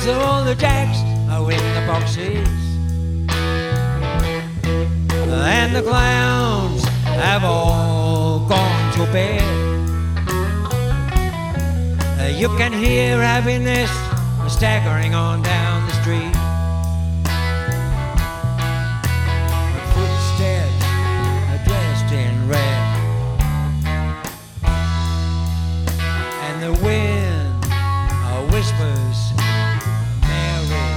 So all the jacks are in the boxes, and the clowns have all gone to bed. You can hear happiness staggering on down the street. Footsteps are dressed in red, and the wind whispers Mary.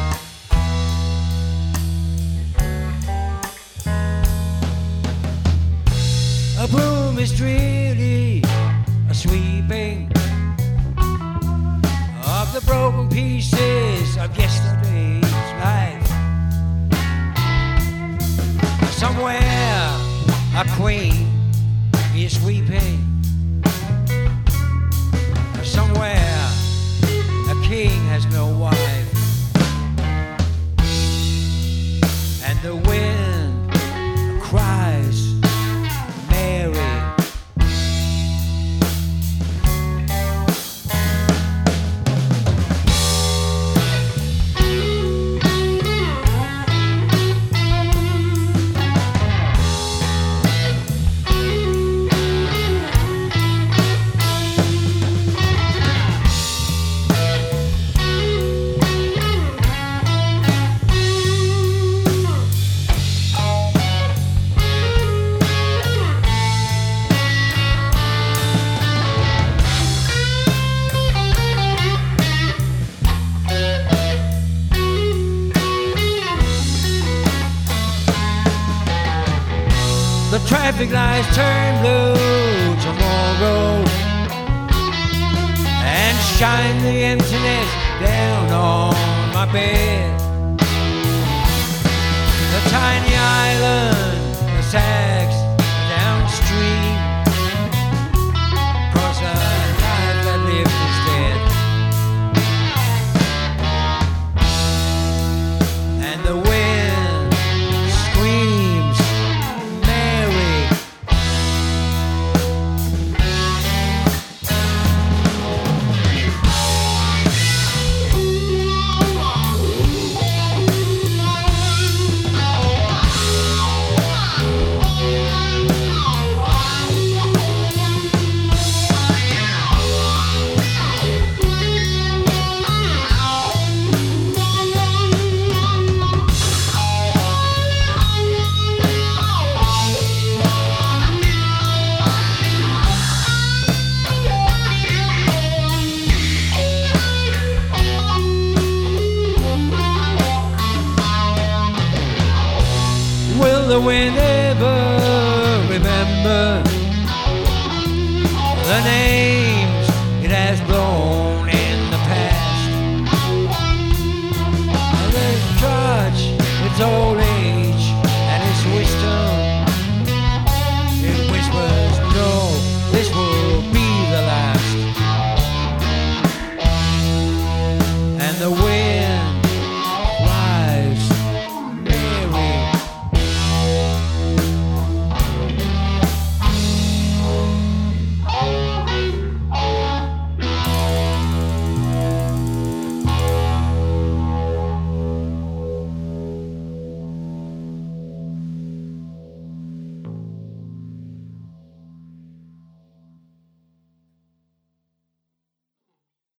A broom is really sweeping of the broken pieces of yesterday's life. Somewhere a queen is weeping. Somewhere a king has no wife. And the wind cries Mary. The traffic lights turn blue tomorrow and shine the emptiness down on my bed. The tiny island sags downstream across a life that lived instead. And the wind screams Mary. Will the wind ever remember the names it has blown in the past? And this touch, it's all